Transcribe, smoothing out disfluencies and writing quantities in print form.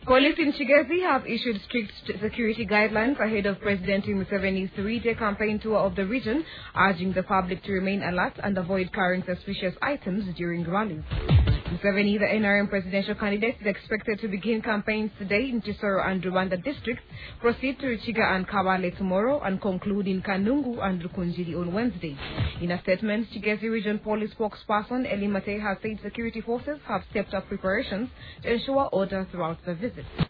Police in Kigezi have issued strict security guidelines ahead of President Museveni's three-day campaign tour of the region, urging the public to remain alert and avoid carrying suspicious items during rallies. Museveni, the NRM presidential candidate, is expected to begin campaigns today in Kisoro and Rwanda districts, proceed to Ruchiga and Kabale tomorrow, and conclude in Kanungu and Rukunjiri on Wednesday. In a statement, Kigezi Region Police spokesperson Eli Mate has said security forces have stepped up preparations to ensure order throughout the visit.